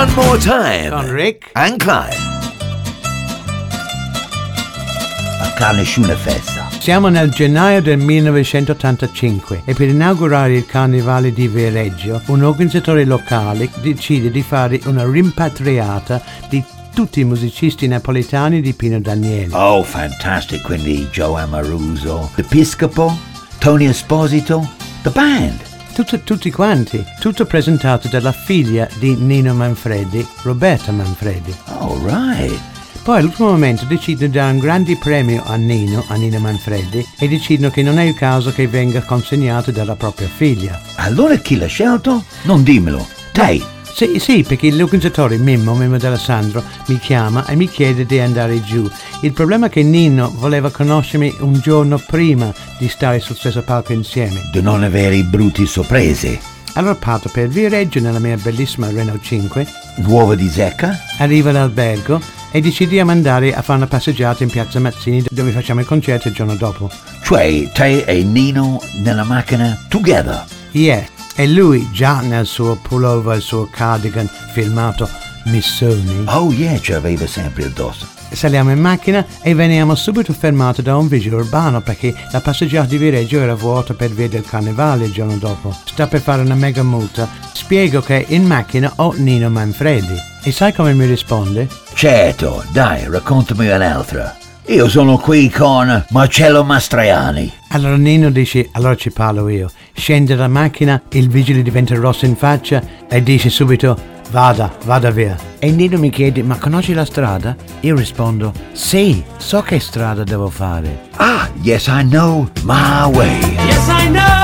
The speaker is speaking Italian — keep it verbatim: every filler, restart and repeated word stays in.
One More Time con Rick and Clyde. A cane nessuna festa. Siamo nel gennaio del millenovecentottantacinque e per inaugurare il carnevale di Viareggio un organizzatore locale decide di fare una rimpatriata di tutti i musicisti napoletani di Pino Daniele. Oh, fantastic! Quindi Joe Amoruso, Episcopo, Tony Esposito, the band. Tutto, tutti quanti, tutto presentato dalla figlia di Nino Manfredi, Roberta Manfredi. All right. Poi all'ultimo momento decidono di dare un grande premio a Nino, a Nino Manfredi, e decidono che non è il caso che venga consegnato dalla propria figlia. Allora chi l'ha scelto? Non dimmelo. Te. Sì, sì, perché l'organizzatore Mimmo, Mimmo D'Alessandro, mi chiama e mi chiede di andare giù. Il problema è che Nino voleva conoscermi un giorno prima di stare sul stesso palco insieme. Di non avere brutti sorprese. Allora parto per Viareggio nella mia bellissima Renault cinque. Nuova di zecca? Arrivo all'albergo e decidiamo di andare a fare una passeggiata in Piazza Mazzini dove facciamo il concerto il giorno dopo. Cioè, te e Nino nella macchina together? Yeah, e lui già nel suo pullover, il suo cardigan firmato Missoni. Oh yeah, ci aveva sempre addosso. Saliamo in macchina e veniamo subito fermati da un vigile urbano perché la passeggiata di Viareggio era vuota per via del carnevale il giorno dopo. Sta per fare una mega multa. Spiego che in macchina ho Nino Manfredi. E sai come mi risponde? Certo, dai, raccontami un'altra. Io sono qui con Marcello Mastroianni. Allora Nino dice, allora ci parlo io. Scende dalla macchina, il vigile diventa rosso in faccia e dice subito, vada, vada via. E Nino mi chiede, ma conosci la strada? Io rispondo, sì, so che strada devo fare. Ah, yes I know my way. Yes, I know.